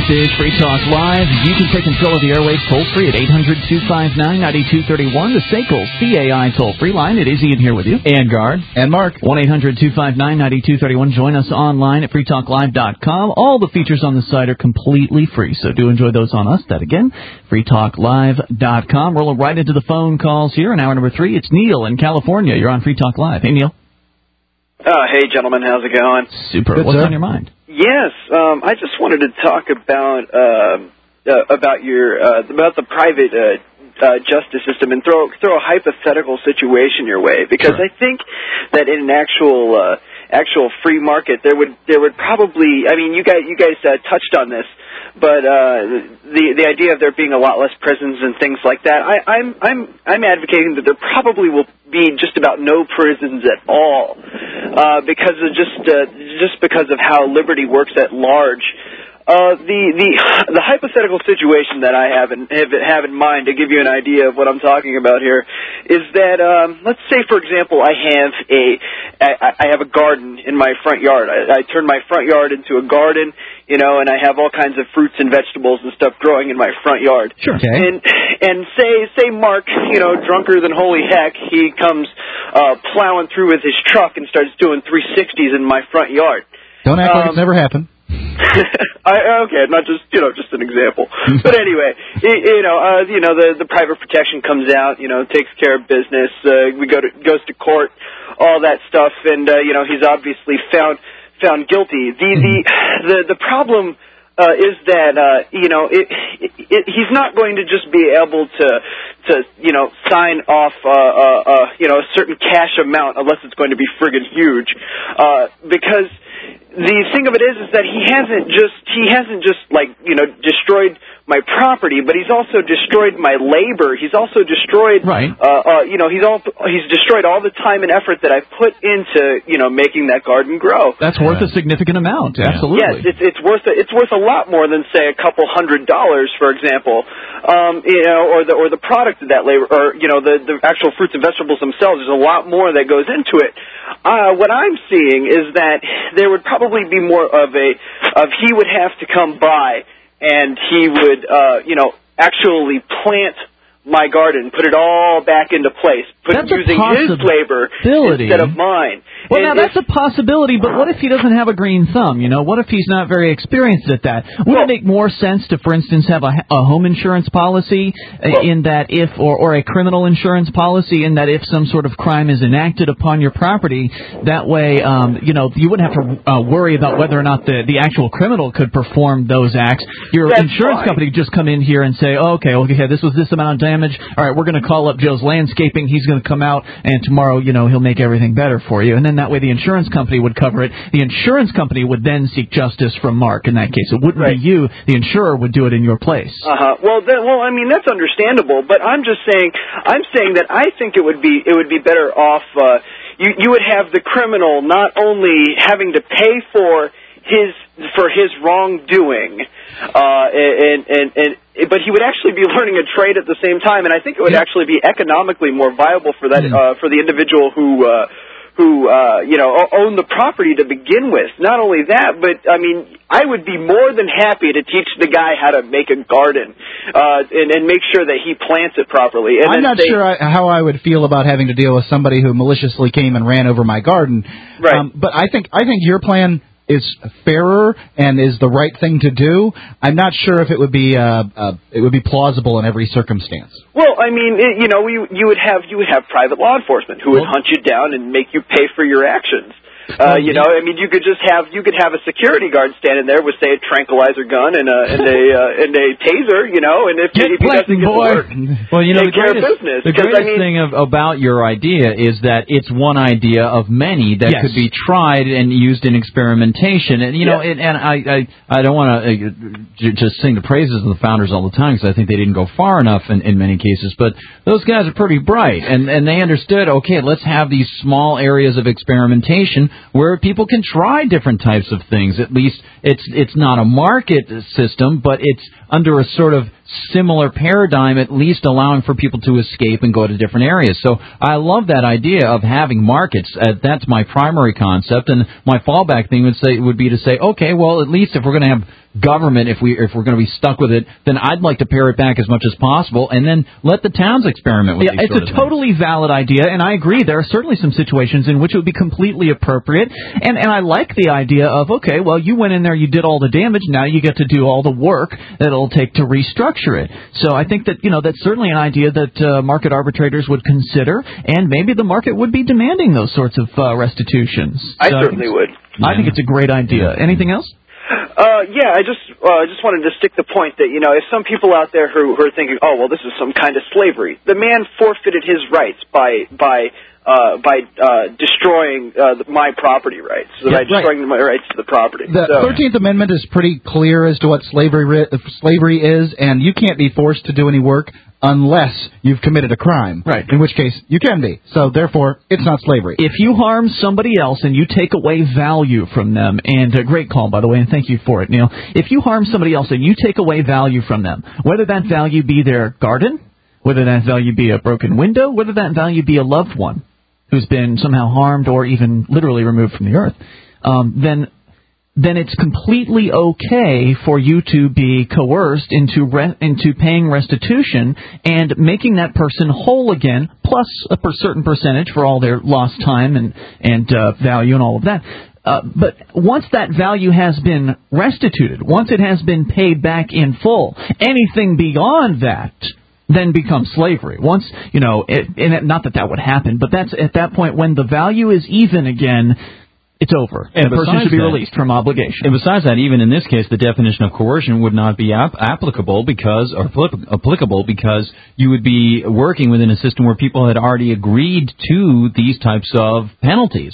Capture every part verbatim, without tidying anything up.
This is Free Talk Live. You can take control of the airwaves toll-free at eight hundred, two five nine, nine two three one. The S A C L C A I toll-free line. It is Ian here with you. And Guard. And Mark. one eight hundred, two five nine, nine two three one. Join us online at free talk live dot com. All the features on the site are completely free, so do enjoy those on us. That again, free talk live dot com. Rolling right into the phone calls here in hour number three. It's Neil in California. You're on Free Talk Live. Hey, Neil. Uh, hey, gentlemen. How's it going? Super. Good, What's sir. on your mind? Yes, um, I just wanted to talk about uh, uh, about your uh, about the private uh, uh, justice system and throw throw a hypothetical situation your way, because Sure. I think that in an actual uh, actual free market there would there would probably I mean you guys you guys uh, touched on this, but uh, the the idea of there being a lot less prisons and things like that, I, I'm I'm I'm advocating that there probably will be just about no prisons at all, uh, because of just uh, just because of how liberty works at large. Uh, the the the hypothetical situation that I have in have, have in mind, to give you an idea of what I'm talking about here, is that um, let's say, for example, I have a I, I have a garden in my front yard. I, I turn my front yard into a garden, you know, and I have all kinds of fruits and vegetables and stuff growing in my front yard. Sure. Okay. And and say say Mark, you know, drunker than holy heck, he comes uh, plowing through with his truck and starts doing three sixties in my front yard. Don't act like Um, it's never happened. I, okay, not just you know, just an example. But anyway, you, you know, uh, you know, the the private protection comes out, you know, takes care of business. Uh, we go to goes to court, all that stuff, and uh, you know, he's obviously found found guilty. The the the the problem uh, is that uh, you know, it, it, it, he's not going to just be able to to you know sign off uh, uh, uh, you know a certain cash amount unless it's going to be friggin' huge, uh, because. The thing of it is, is that he hasn't just he hasn't just like you know destroyed my property, but he's also destroyed my labor. He's also destroyed, Right. uh, uh, you know, he's all he's destroyed all the time and effort that I put into you know making that garden grow. That's worth a significant amount. Absolutely. Yes, it's it's worth a, it's worth a lot more than say a couple hundred dollars, for example, um, you know, or the or the product of that labor, or you know the the actual fruits and vegetables themselves. There's a lot more that goes into it. Uh, what I'm seeing is that there would probably be more of a of he would have to come by and he would uh, you know actually plant my garden, put it all back into place, put That's a using his labor possibility. instead of mine. Well, And now that's if- a possibility, but what if he doesn't have a green thumb? You know, what if he's not very experienced at that? Would Well- it make more sense to, for instance, have a, a home insurance policy uh, Well- in that if, or, or a criminal insurance policy in that if some sort of crime is enacted upon your property, that way, um, you know, you wouldn't have to uh, worry about whether or not the, the actual criminal could perform those acts. Your That's insurance fine. company could just come in here and say, oh, okay, okay, this was this amount of damage. All right, we're going to call up Joe's Landscaping. He's going to come out, and tomorrow, you know, he'll make everything better for you. And then that way the insurance company would cover it. The insurance company would then seek justice from Mark in that case. It wouldn't Right. be you. The insurer would do it in your place. Uh-huh. Well, then, well, I mean that's understandable, but I'm just saying, I'm saying that I think it would be it would be better off. Uh, you you would have the criminal not only having to pay for his for his wrongdoing, uh, and, and and but he would actually be learning a trade at the same time, and I think it would Yeah. actually be economically more viable for that Mm. uh, for the individual who. Uh, who, uh, you know, own the property to begin with. Not only that, but, I mean, I would be more than happy to teach the guy how to make a garden, uh, and, and make sure that he plants it properly. And I'm then not say, sure I, how I would feel about having to deal with somebody who maliciously came and ran over my garden. Right. Um, but I think I think your plan is fairer and is the right thing to do. I'm not sure if it would be uh, uh, it would be plausible in every circumstance. Well, I mean, it, you know, you, you would have you would have private law enforcement who would Well- hunt you down and make you pay for your actions. Uh, you know, I mean, you could just have you could have a security guard standing there with, say, a tranquilizer gun and a and a uh, and a taser, you know, and if, Get if he doesn't planting, get to boy. work, Well, you know, the take care of greatest, business. the 'Cause, greatest I mean, thing of, about your idea is that it's one idea of many that Yes. could be tried and used in experimentation. And, you know, Yeah. and, and I, I, I don't want to uh, just sing the praises of the founders all the time because I think they didn't go far enough in, in many cases. But those guys are pretty bright, and, and they understood, okay, let's have these small areas of experimentation where people can try different types of things. At least it's it's not a market system, but it's under a sort of similar paradigm, at least allowing for people to escape and go to different areas. So I love that idea of having markets. Uh, that's my primary concept, and my fallback thing would say would be to say, okay, well, at least if we're going to have government, if we if we're going to be stuck with it, then I'd like to pare it back as much as possible, and then let the towns experiment with yeah, these it's sort a of totally things. valid idea, and I agree. There are certainly some situations in which it would be completely appropriate, and and I like the idea of, okay, well, you went in there, you did all the damage, now you get to do all the work that it'll take to restructure it. So I think that, you know, that's certainly an idea that uh, market arbitrators would consider, and maybe the market would be demanding those sorts of uh, restitutions. I so certainly I would. I think it's a great idea. Anything else? Uh, yeah, I just uh, just wanted to stick the point that, you know, if some people out there who, who are thinking, oh, well, this is some kind of slavery, the man forfeited his rights by by uh, by uh, destroying uh, my property rights, so yeah, by destroying right. my rights to the property. The so, thirteenth Amendment is pretty clear as to what slavery ri- slavery is, and you can't be forced to do any work unless you've committed a crime. Right. In which case, you can be. So, therefore, it's not slavery. If you harm somebody else and you take away value from them, and a great call, by the way, and thank you for it, Neil. If you harm somebody else and you take away value from them, whether that value be their garden, whether that value be a broken window, whether that value be a loved one who's been somehow harmed or even literally removed from the earth, um, then then it's completely okay for you to be coerced into re- into paying restitution and making that person whole again, plus a per- certain percentage for all their lost time and and uh, value and all of that. Uh, but once that value has been restituted, once it has been paid back in full, anything beyond that then becomes slavery. Once, you know, it, and it, not that that would happen, but that's at that point when the value is even again, it's over. And the person should be that, released from obligation. And besides that, even in this case, the definition of coercion would not be ap- applicable because, or applicable because you would be working within a system where people had already agreed to these types of penalties.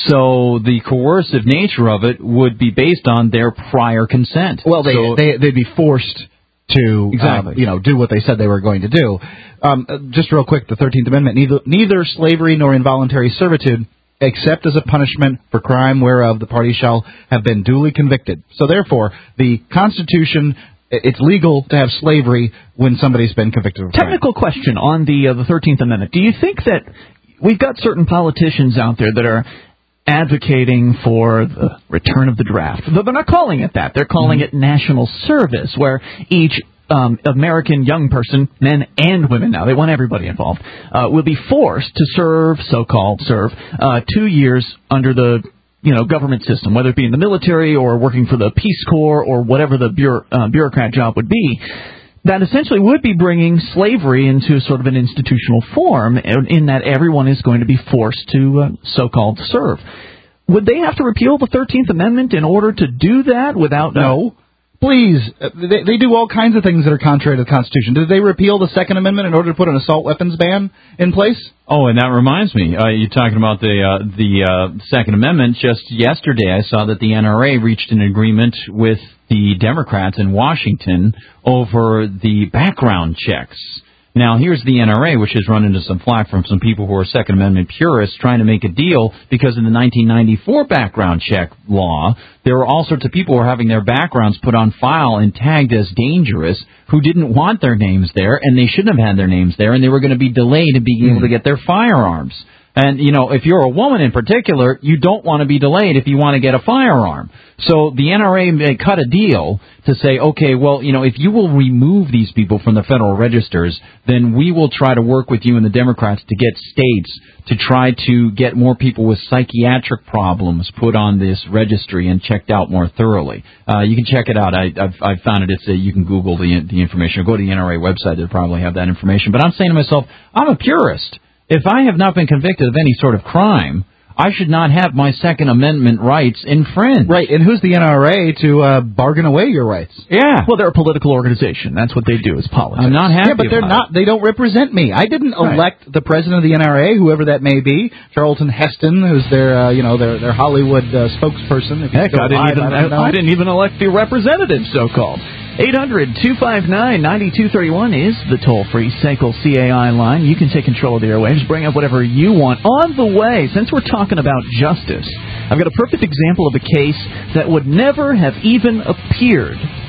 So the coercive nature of it would be based on their prior consent. Well, they, so, they, they'd be forced to, exactly. um, you know, do what they said they were going to do. Um, just real quick, the thirteenth Amendment, neither, neither slavery nor involuntary servitude, except as a punishment for crime whereof the party shall have been duly convicted. So therefore, the Constitution, it's legal to have slavery when somebody's been convicted of crime. Technical question on the uh, the thirteenth Amendment. Do you think that we've got certain politicians out there that are advocating for the return of the draft? Though they're not calling it that. They're calling mm-hmm. it national service, where each um, American young person, men and women now, they want everybody involved, uh, will be forced to serve, so-called serve, uh, two years under the you know, government system, whether it be in the military or working for the Peace Corps or whatever the bureau, uh, bureaucrat job would be. That essentially would be bringing slavery into sort of an institutional form in that everyone is going to be forced to uh, so-called serve. Would they have to repeal the thirteenth Amendment in order to do that without... Uh, no. Please. They, they do all kinds of things that are contrary to the Constitution. Did they repeal the Second Amendment in order to put an assault weapons ban in place? Oh, and that reminds me. Uh, you're talking about the uh, the uh, Second Amendment. Just yesterday, I saw that the N R A reached an agreement with the Democrats in Washington over the background checks. Now, here's the N R A, which has run into some flack from some people who are Second Amendment purists trying to make a deal because in the nineteen ninety-four background check law, there were all sorts of people who were having their backgrounds put on file and tagged as dangerous who didn't want their names there, and they shouldn't have had their names there, and they were going to be delayed in being able to get their firearms. And, you know, if you're a woman in particular, you don't want to be delayed if you want to get a firearm. So the N R A may cut a deal to say, okay, well, you know, if you will remove these people from the federal registers, then we will try to work with you and the Democrats to get states to try to get more people with psychiatric problems put on this registry and checked out more thoroughly. Uh, you can check it out. I, I've, I've found it. It's a, you can Google the the information or go to the N R A website. They'll probably have that information. But I'm saying to myself, I'm a purist. If I have not been convicted of any sort of crime, I should not have my Second Amendment rights infringed. Right, and who's the N R A to uh, bargain away your rights? Yeah. Well, they're a political organization. That's what they do is politics. I'm not happy Yeah, but they're about not. it. They don't represent me. I didn't right. elect the president of the N R A, whoever that may be, Charlton Heston, who's their, uh, you know, their their Hollywood uh, spokesperson. If Heck, I didn't, alive, even, I, don't I, I didn't even elect the representative, so-called. eight hundred two five nine nine two three one is the toll-free S A C L C A I line. You can take control of the airwaves, bring up whatever you want. On the way, since we're talking about justice, I've got a perfect example of a case that would never have even appeared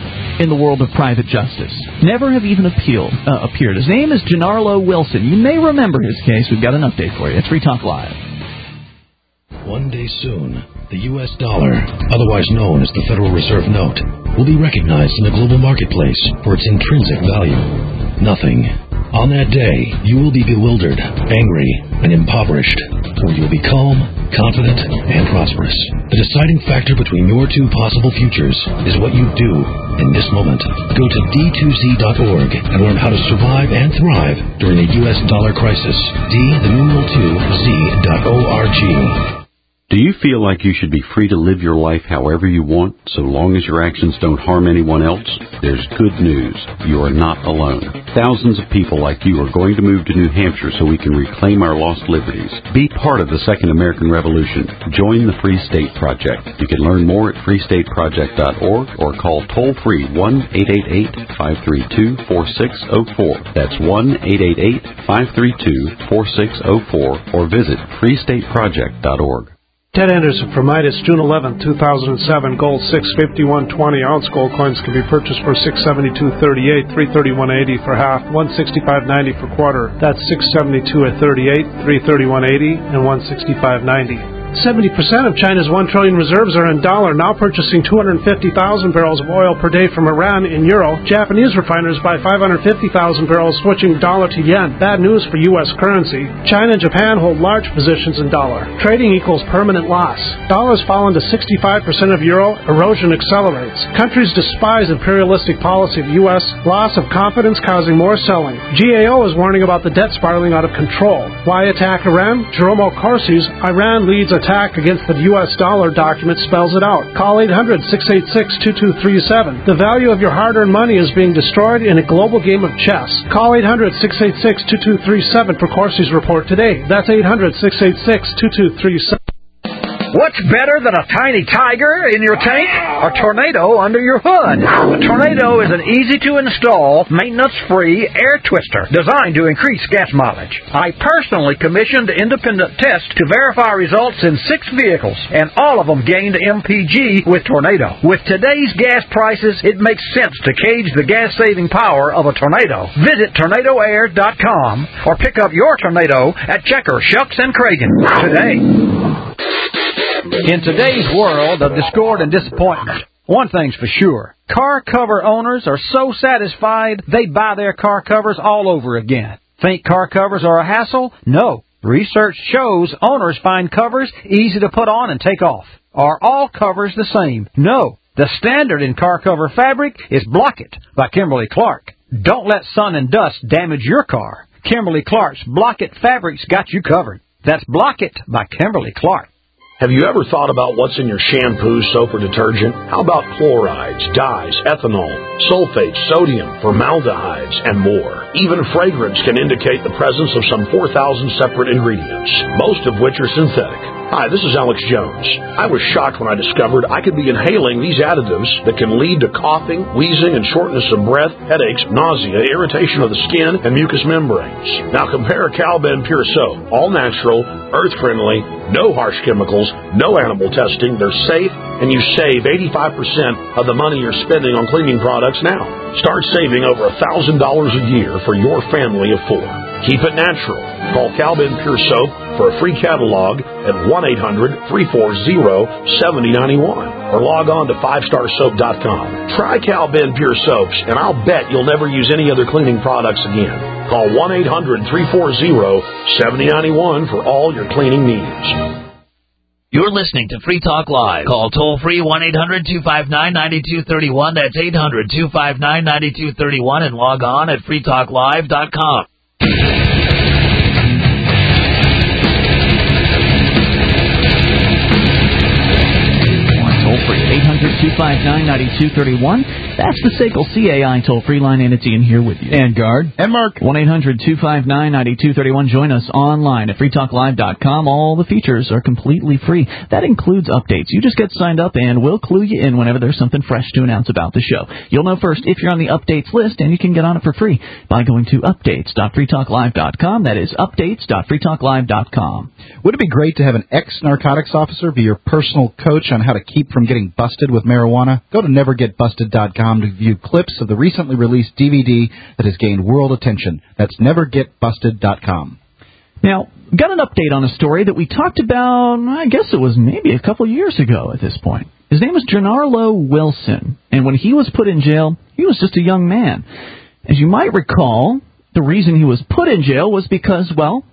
in the world of private justice. Never have even appealed, uh, appeared. His name is Gennaro Wilson. You may remember his case. We've got an update for you. It's Free Talk Live. One day soon, the U S dollar, otherwise known as the Federal Reserve Note, will be recognized in the global marketplace for its intrinsic value. Nothing. On that day, you will be bewildered, angry, and impoverished, or you will be calm, confident, and prosperous. The deciding factor between your two possible futures is what you do in this moment. Go to D two Z dot org and learn how to survive and thrive during the U S dollar crisis. D, the numeral two, Z dot O R G. Do you feel like you should be free to live your life however you want, so long as your actions don't harm anyone else? There's good news. You are not alone. Thousands of people like you are going to move to New Hampshire so we can reclaim our lost liberties. Be part of the Second American Revolution. Join the Free State Project. You can learn more at free state project dot org or call toll-free one eight eight eight, five three two, four six zero four. That's one eight eight eight, five three two, four six zero four or visit free state project dot org. Ted Anderson from Midas, June eleventh, two thousand seven. Gold six fifty-one twenty ounce gold coins can be purchased for six seventy-two thirty-eight, three thirty-one eighty for half, one sixty-five ninety for quarter. That's six seventy-two at thirty-eight, three thirty-one eighty, and one sixty-five ninety. seventy percent of China's one trillion reserves are in dollar, now purchasing two hundred fifty thousand barrels of oil per day from Iran in euro. Japanese refiners buy five hundred fifty thousand barrels, switching dollar to yen. Bad news for U S currency. China and Japan hold large positions in dollar. Trading equals permanent loss. Dollar's fallen to sixty-five percent of euro. Erosion accelerates. Countries despise imperialistic policy of U S. Loss of confidence causing more selling. G A O is warning about the debt spiraling out of control. Why attack Iran? Jerome Corsi's Iran leads a attack against the U S dollar document spells it out. Call eight hundred, six eight six, two two three seven. The value of your hard-earned money is being destroyed in a global game of chess. Call eight hundred, six eight six, two two three seven for Corsi's report today. That's eight hundred, six eight six, two two three seven. What's better than a tiny tiger in your tank? A Tornado under your hood. A Tornado is an easy-to-install, maintenance-free air twister designed to increase gas mileage. I personally commissioned independent tests to verify results in six vehicles, and all of them gained M P G with Tornado. With today's gas prices, it makes sense to gauge the gas-saving power of a Tornado. Visit tornado air dot com or pick up your Tornado at Checker, Shucks, and Cragen today. In today's world of discord and disappointment, one thing's for sure. Car cover owners are so satisfied they buy their car covers all over again. Think car covers are a hassle? No. Research shows owners find covers easy to put on and take off. Are all covers the same? No. The standard in car cover fabric is Block-It by Kimberly Clark. Don't let sun and dust damage your car. Kimberly Clark's Block-It fabric's got you covered. That's Block-It by Kimberly Clark. Have you ever thought about what's in your shampoo, soap, or detergent? How about chlorides, dyes, ethanol, sulfates, sodium, formaldehydes, and more? Even fragrance can indicate the presence of some four thousand separate ingredients, most of which are synthetic. Hi, this is Alex Jones. I was shocked when I discovered I could be inhaling these additives that can lead to coughing, wheezing, and shortness of breath, headaches, nausea, irritation of the skin, and mucous membranes. Now compare Calben Pure Soap, all natural, earth-friendly, no harsh chemicals, no animal testing. They're safe, and you save eighty-five percent of the money you're spending on cleaning products now. Start saving over one thousand dollars a year for your family of four. Keep it natural. Call Calben Pure Soap for a free catalog at one eight hundred, three four zero, seven zero nine one or log on to five star soap dot com. Try Calben Pure Soaps, and I'll bet you'll never use any other cleaning products again. Call one eight hundred, three four zero, seven zero nine one for all your cleaning needs. You're listening to Free Talk Live. Call toll-free one eight hundred, two five nine, nine two three one. That's eight hundred, two five nine, nine two three one and log on at free talk live dot com. Toll-free, eight hundred, two five nine, nine two three one. That's the S A C L C A I toll-free line, and it's Ian here with you. And Guard. And Mark. one eight hundred, two five nine, nine two three one. Join us online at free talk live dot com. All the features are completely free. That includes updates. You just get signed up, and we'll clue you in whenever there's something fresh to announce about the show. You'll know first if you're on the updates list, and you can get on it for free by going to updates dot free talk live dot com. That is updates dot free talk live dot com. Would it be great to have an ex-narcotics officer be your personal coach on how to keep from getting busted with marijuana? Go to never get busted dot com. com to view clips of the recently released D V D that has gained world attention. That's never get busted dot com. Now, got an update on a story that we talked about, I guess it was maybe a couple years ago at this point. His name was Gennaro Wilson, and when he was put in jail, he was just a young man. As you might recall, the reason he was put in jail was because, well,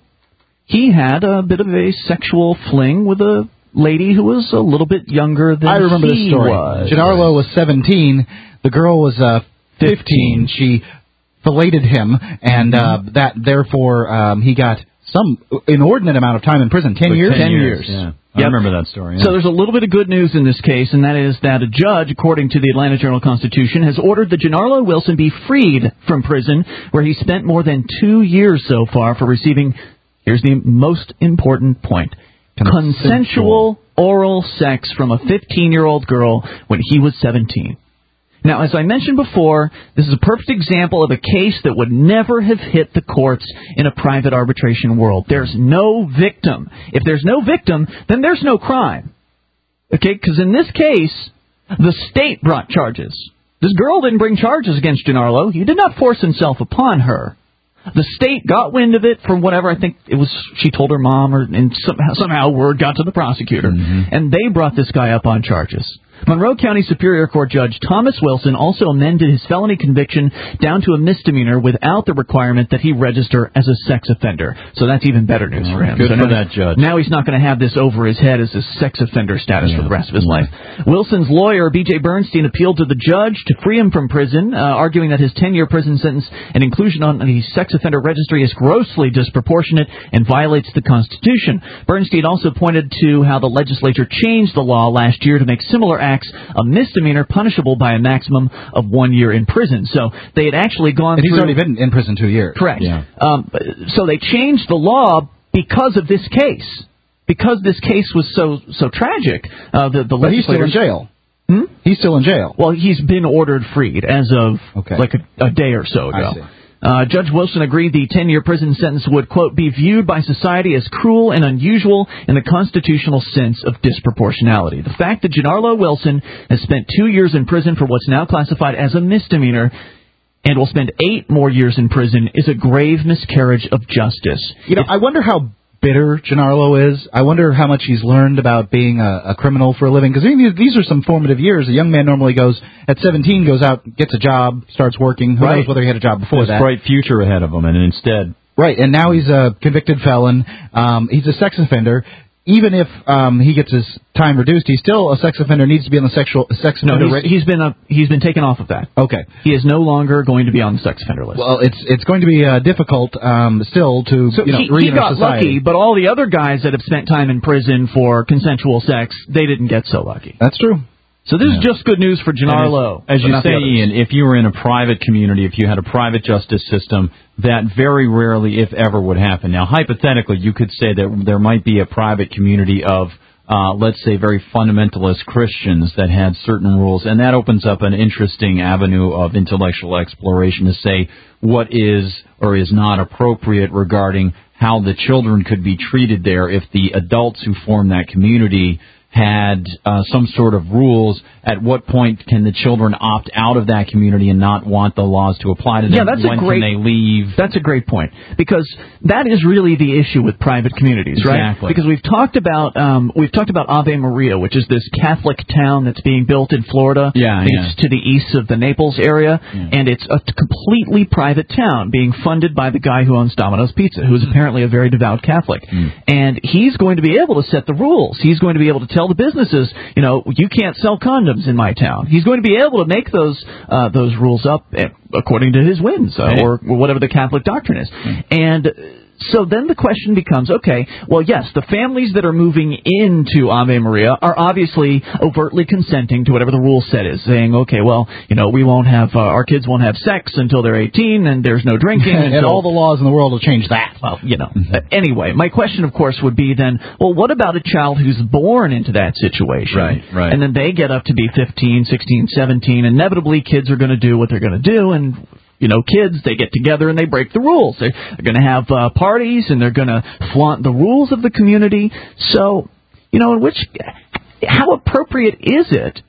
he had a bit of a sexual fling with a lady who was a little bit younger than he was. I remember this story. Gennaro was seventeen. The girl was uh, fifteen. She filleted him, and uh, that therefore um, he got some inordinate amount of time in prison. Ten years? Ten years, yeah. I yep. remember that story. Yeah. So there's a little bit of good news in this case, and that is that a judge, according to the Atlanta Journal-Constitution, has ordered that Gennaro Wilson be freed from prison, where he spent more than two years so far for receiving, here's the most important point, consensual, consensual oral sex from a fifteen-year-old girl when he was seventeen. Now, as I mentioned before, this is a perfect example of a case that would never have hit the courts in a private arbitration world. There's no victim. If there's no victim, then there's no crime. Okay? Because in this case, the state brought charges. This girl didn't bring charges against Gennaro. He did not force himself upon her. The state got wind of it from whatever, I think it was, she told her mom, or and somehow, somehow word got to the prosecutor. Mm-hmm. And they brought this guy up on charges. Monroe County Superior Court Judge Thomas Wilson also amended his felony conviction down to a misdemeanor without the requirement that he register as a sex offender. So that's even better news oh, for him. Good so for now, that judge. Now he's not going to have this over his head as a sex offender status yeah. for the rest of his life. Wilson's lawyer, B J Bernstein, appealed to the judge to free him from prison, uh, arguing that his ten-year prison sentence and inclusion on the sex offender registry is grossly disproportionate and violates the Constitution. Bernstein also pointed to how the legislature changed the law last year to make similar acts a misdemeanor punishable by a maximum of one year in prison. So they had actually gone and he's through... already been in prison two years. Correct. Yeah. Um, so they changed the law because of this case. Because this case was so so tragic. Uh, the, the but he's still in jail. Hmm? He's still in jail. Well, he's been ordered freed as of okay. like a, a day or so ago. I see. Uh, Judge Wilson agreed the ten-year prison sentence would, quote, be viewed by society as cruel and unusual in the constitutional sense of disproportionality. The fact that Gennaro Wilson has spent two years in prison for what's now classified as a misdemeanor and will spend eight more years in prison is a grave miscarriage of justice. You know, if, I wonder how bitter Gennaro is. I wonder how much he's learned about being a, a criminal for a living. Because these are some formative years. A young man normally goes, at seventeen, goes out, gets a job, starts working. Who right. knows whether he had a job before There's that. a bright future ahead of him, and instead... Right, and now he's a convicted felon. Um, he's a sex offender. Even if um, he gets his time reduced, he's still a sex offender, needs to be on the sexual sex offender no, list. He's, he's been a, he's been taken off of that. Okay. He is no longer going to be on the sex offender list. Well, it's it's going to be uh, difficult um, still to so you know, he, re-enter he got society. lucky, but all the other guys that have spent time in prison for consensual sex, they didn't get so lucky. That's true. So this yeah. is just good news for Gennaro. As, as you say, Ian, if you were in a private community, if you had a private justice system, that very rarely, if ever, would happen. Now, hypothetically, you could say that there might be a private community of, uh, let's say, very fundamentalist Christians that had certain rules, and that opens up an interesting avenue of intellectual exploration to say what is or is not appropriate regarding how the children could be treated there if the adults who form that community had uh, some sort of rules. At what point can the children opt out of that community and not want the laws to apply to them? Yeah, that's when a great, can they leave? That's a great point, because that is really the issue with private communities, right? Exactly. Because we've talked about um, we've talked about Ave Maria, which is this Catholic town that's being built in Florida. Yeah, it's yeah. to the east of the Naples area, yeah. and it's a completely private town being funded by the guy who owns Domino's Pizza, who is mm. apparently a very devout Catholic. Mm. And he's going to be able to set the rules. He's going to be able to tell the businesses, you know, you can't sell condoms in my town. He's going to be able to make those uh, those rules up according to his whims, uh, hey. or whatever the Catholic doctrine is. Mm. And so then the question becomes, okay, well, yes, the families that are moving into Ave Maria are obviously overtly consenting to whatever the rule set is, saying, okay, well, you know, we won't have, uh, our kids won't have sex until they're eighteen, and there's no drinking. And until, all the laws in the world will change that. Well, you know. Mm-hmm. Uh, anyway, my question, of course, would be then, well, what about a child who's born into that situation? Right, right. And then they get up to be fifteen, sixteen, seventeen. Inevitably, kids are going to do what they're going to do, and you know, kids, they get together and they break the rules. They're, they're going to have uh, parties, and they're going to flaunt the rules of the community. So, you know, in which, how appropriate is it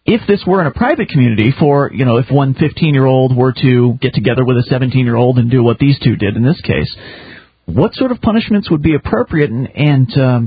if this were in a private community for, you know, if one fifteen-year-old were to get together with a seventeen-year-old and do what these two did in this case, what sort of punishments would be appropriate? And, and um,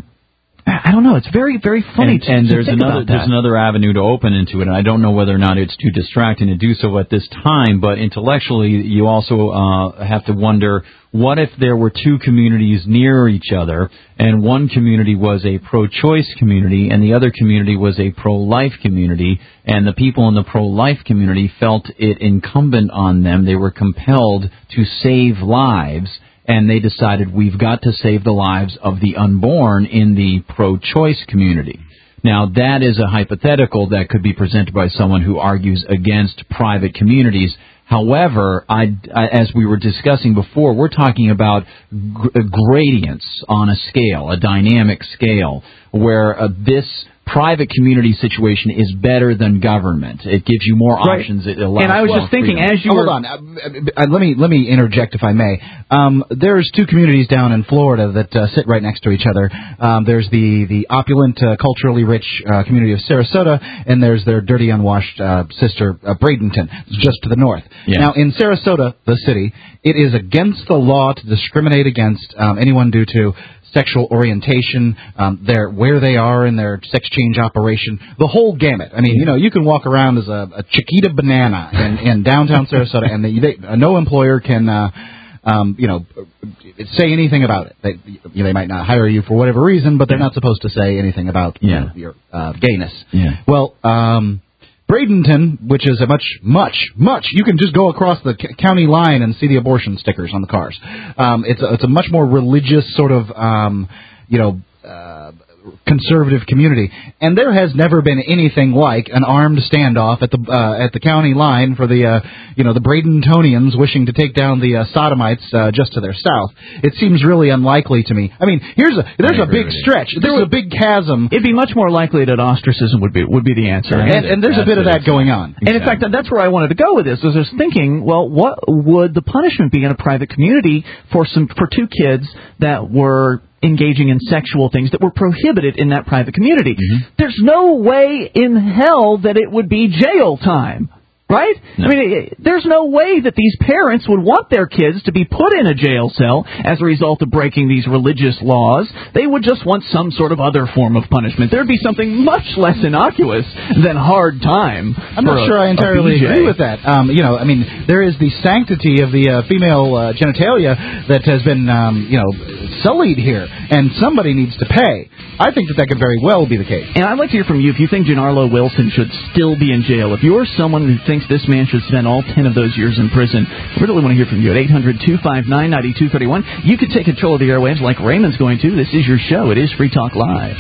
I don't know. It's very, very funny and, to, and to there's think another about that. there's another avenue to open into it, and I don't know whether or not it's too distracting to do so at this time. But intellectually, you also uh, have to wonder: what if there were two communities near each other, and one community was a pro-choice community, and the other community was a pro-life community, and the people in the pro-life community felt it incumbent on them; they were compelled to save lives. And they decided we've got to save the lives of the unborn in the pro-choice community. Now, that is a hypothetical that could be presented by someone who argues against private communities. However, I, I, as we were discussing before, we're talking about g- gradients on a scale, a dynamic scale, where uh, this private community situation is better than government. It gives you more Right. options. It allows And I was more just thinking, freedom. as you Oh, were... hold on. Uh, uh, let me let me interject, if I may. Um, there's two communities down in Florida that uh, sit right next to each other. Um, there's the the opulent, uh, culturally rich uh, community of Sarasota, and there's their dirty, unwashed uh, sister, uh, Bradenton, just to the north. Yes. Now, in Sarasota, the city, it is against the law to discriminate against um, anyone due to sexual orientation, um, their where they are in their sex change operation, the whole gamut. I mean, you know, you can walk around as a, a Chiquita banana in, in downtown Sarasota, and they, they, no employer can, uh, um, you know, say anything about it. They, you know, they might not hire you for whatever reason, but they're not supposed to say anything about you Yeah. know, your uh, gayness. Yeah. Well, um, Bradenton, which is a much, much, much, you can just go across the c- county line and see the abortion stickers on the cars. Um, it's, a, it's a much more religious sort of, um, you know, uh, conservative community, and there has never been anything like an armed standoff at the uh, at the county line for the uh, you know the Bradentonians wishing to take down the uh, Sodomites uh, just to their south. It seems really unlikely to me. I mean, here's a there's a big stretch. There's a big chasm. It'd be much more likely that ostracism would be would be the answer, and, and there's a bit of that going on. And in fact, that's where I wanted to go with this. Was I was thinking, well, what would the punishment be in a private community for some for two kids that were engaging in sexual things that were prohibited in that private community? Mm-hmm. There's no way in hell that it would be jail time. Right? No. I mean, there's no way that these parents would want their kids to be put in a jail cell as a result of breaking these religious laws. They would just want some sort of other form of punishment. There'd be something much less innocuous than hard time. I'm not sure a, I entirely agree with that. Um, you know, I mean, there is the sanctity of the uh, female uh, genitalia that has been, um, you know, sullied here, and somebody needs to pay. I think that that could very well be the case. And I'd like to hear from you if you think Giancarlo Wilson should still be in jail. If you're someone who thinks this man should spend all ten of those years in prison, I really want to hear from you at eight hundred, two five nine, nine two three one. You could take control of the airwaves like Raymond's going to. This is your show. It is Free Talk Live.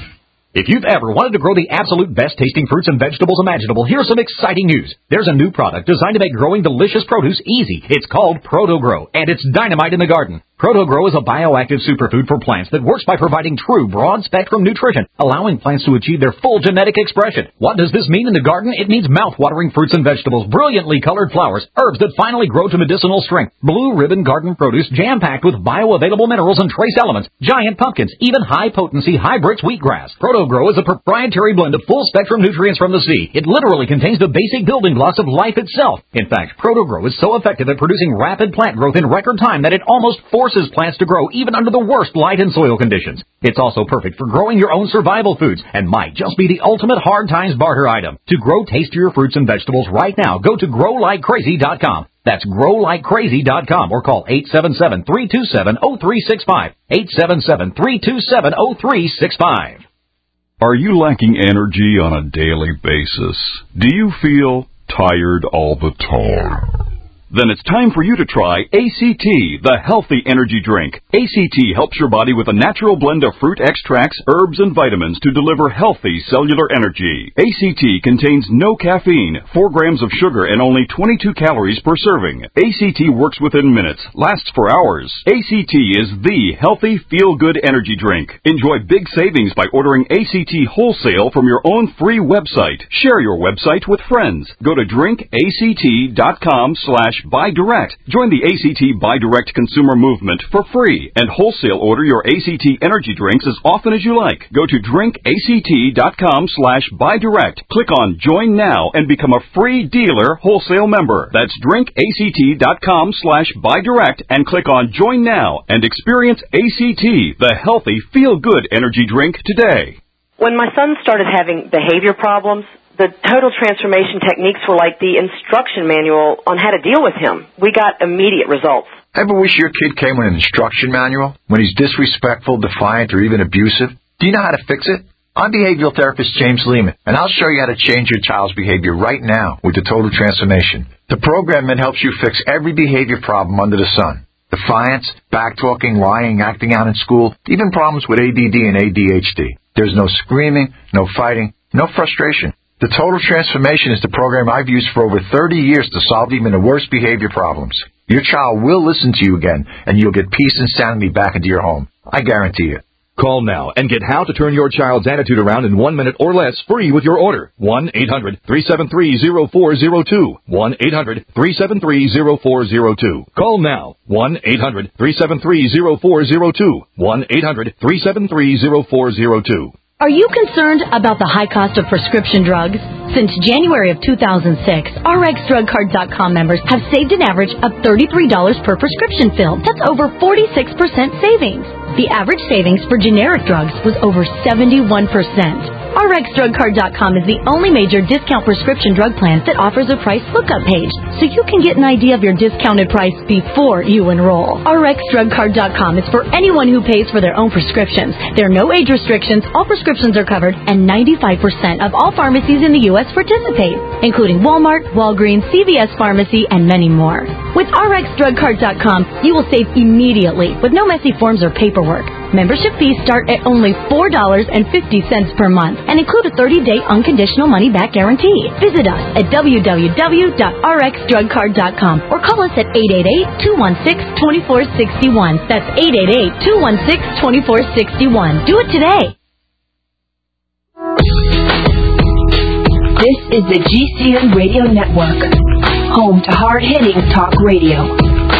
If you've ever wanted to grow the absolute best tasting fruits and vegetables imaginable, here's some exciting news. There's a new product designed to make growing delicious produce easy. It's called ProtoGrow, and it's dynamite in the garden. ProtoGrow is a bioactive superfood for plants that works by providing true broad-spectrum nutrition, allowing plants to achieve their full genetic expression. What does this mean in the garden? It means mouth-watering fruits and vegetables, brilliantly colored flowers, herbs that finally grow to medicinal strength, blue ribbon garden produce jam-packed with bioavailable minerals and trace elements, giant pumpkins, even high-potency hybrids wheatgrass. ProtoGrow is a proprietary blend of full-spectrum nutrients from the sea. It literally contains the basic building blocks of life itself. In fact, ProtoGrow is so effective at producing rapid plant growth in record time that it almost forces plants to grow even under the worst light and soil conditions. It's also perfect for growing your own survival foods and might just be the ultimate hard times barter item. To grow tastier fruits and vegetables right now, go to grow like crazy dot com. That's grow like crazy dot com or call eight seven seven, three two seven, zero three six five. eight seven seven, three two seven, zero three six five. Are you lacking energy on a daily basis? Do you feel tired all the time? Then it's time for you to try A C T, the healthy energy drink. A C T helps your body with a natural blend of fruit extracts, herbs, and vitamins to deliver healthy cellular energy. A C T contains no caffeine, four grams of sugar, and only twenty-two calories per serving. A C T works within minutes, lasts for hours. A C T is the healthy, feel-good energy drink. Enjoy big savings by ordering A C T wholesale from your own free website. Share your website with friends. Go to drinkact.com slash buy direct. Join the A C T Buy Direct consumer movement for free and wholesale order your A C T energy drinks as often as you like. Go to drinkact.com slash buy direct. Click on Join Now and become a free dealer wholesale member. That's drinkact.com slash buy direct and click on Join Now and experience A C T, the healthy, feel-good energy drink today. When my son started having behavior problems, the total transformation techniques were like the instruction manual on how to deal with him. We got immediate results. Ever wish your kid came with an instruction manual when he's disrespectful, defiant, or even abusive? Do you know how to fix it? I'm behavioral therapist James Lehman, and I'll show you how to change your child's behavior right now with the Total Transformation. The program that helps you fix every behavior problem under the sun. Defiance, backtalking, lying, acting out in school, even problems with A D D and A D H D. There's no screaming, no fighting, no frustration. The Total Transformation is the program I've used for over thirty years to solve even the worst behavior problems. Your child will listen to you again, and you'll get peace and sanity back into your home. I guarantee you. Call now and get how to turn your child's attitude around in one minute or less free with your order. one eight hundred three seven three zero four zero two. one eight hundred three seven three zero four zero two. Call now. one eight hundred three seven three zero four zero two. one eight hundred three seven three zero four zero two. Are you concerned about the high cost of prescription drugs? Since January of two thousand six, R X Drug Card dot com members have saved an average of thirty-three dollars per prescription fill. That's over forty-six percent savings. The average savings for generic drugs was over seventy-one percent. R X Drug Card dot com is the only major discount prescription drug plan that offers a price lookup page, so you can get an idea of your discounted price before you enroll. R X Drug Card dot com is for anyone who pays for their own prescriptions. There are no age restrictions, all prescriptions are covered, and ninety-five percent of all pharmacies in the U S participate, including Walmart, Walgreens, C V S Pharmacy, and many more. With R X Drug Card dot com, you will save immediately with no messy forms or paperwork. Membership fees start at only four dollars and fifty cents per month and include a thirty-day unconditional money-back guarantee. Visit us at w w w dot r x drug card dot com or call us at eight eight eight, two one six, two four six one. That's eight eight eight, two one six, two four six one. Do it today. This is the G C N Radio Network, home to hard-hitting talk radio.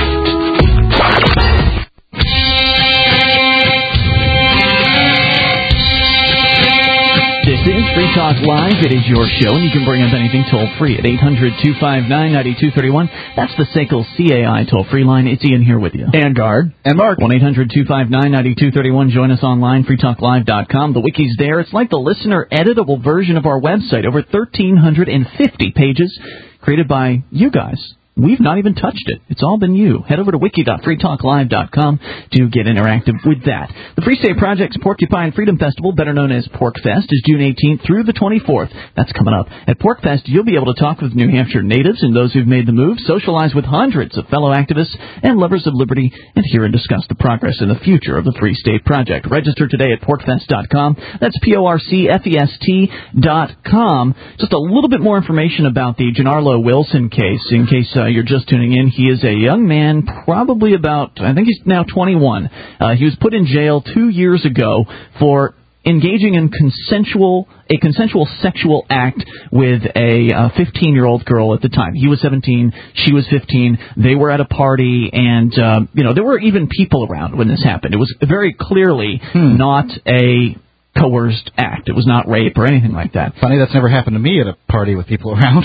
This is Free Talk Live. It is your show, and you can bring up anything toll-free at eight hundred two five nine nine two three one. That's the S A C L C A I toll-free line. It's Ian here with you. And Guard. And Mark. one eight hundred two five nine nine two three one. Join us online, free talk live dot com. The wiki's there. It's like the listener-editable version of our website. Over one thousand three hundred fifty pages created by you guys. We've not even touched it. It's all been you. Head over to wiki dot free talk live dot com to get interactive with that. The Free State Project's Porcupine Freedom Festival, better known as PorcFest, is June eighteenth through the twenty-fourth. That's coming up. At PorcFest, you'll be able to talk with New Hampshire natives and those who've made the move, socialize with hundreds of fellow activists and lovers of liberty, and hear and discuss the progress and the future of the Free State Project. Register today at porc fest dot com. That's P O R C F E S T dot com. Just a little bit more information about the Gennarlo Wilson case, in case uh, you're just tuning in. He is a young man, probably about, I think he's now twenty-one. Uh, he was put in jail two years ago for engaging in consensual a consensual sexual act with a fifteen-year-old girl at the time. He was seventeen, she was fifteen. They were at a party, and uh, you know there were even people around when this happened. It was very clearly hmm. not a coerced act. It was not rape or anything like that. Funny, that's never happened to me at a party with people around.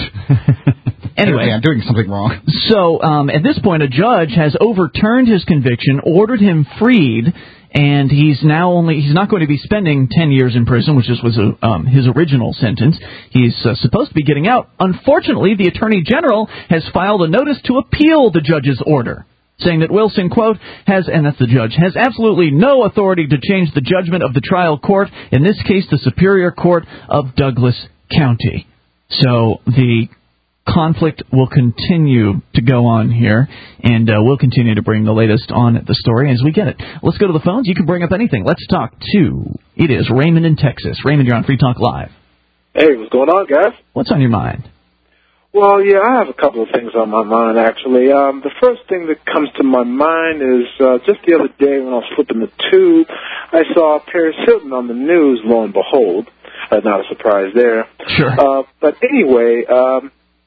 Anyway, I'm doing something wrong. So um, at this point, a judge has overturned his conviction, ordered him freed, and he's now only he's not going to be spending ten years in prison, which just was a, um, his original sentence. He's uh, supposed to be getting out. Unfortunately, the Attorney General has filed a notice to appeal the judge's order, saying that Wilson, quote, has, and that's the judge, has absolutely no authority to change the judgment of the trial court, in this case the Superior Court of Douglas County. So the conflict will continue to go on here, and uh, we'll continue to bring the latest on the story as we get it. Let's go to the phones. You can bring up anything. Let's talk to, it is Raymond in Texas. Raymond, you're on Free Talk Live. Hey, what's going on, guys? What's on your mind? Well, yeah, I have a couple of things on my mind, actually. Um, the first thing that comes to my mind is uh, just the other day when I was flipping the tube, I saw Paris Hilton on the news, lo and behold. Uh, not a surprise there. Sure. Uh, but anyway, um,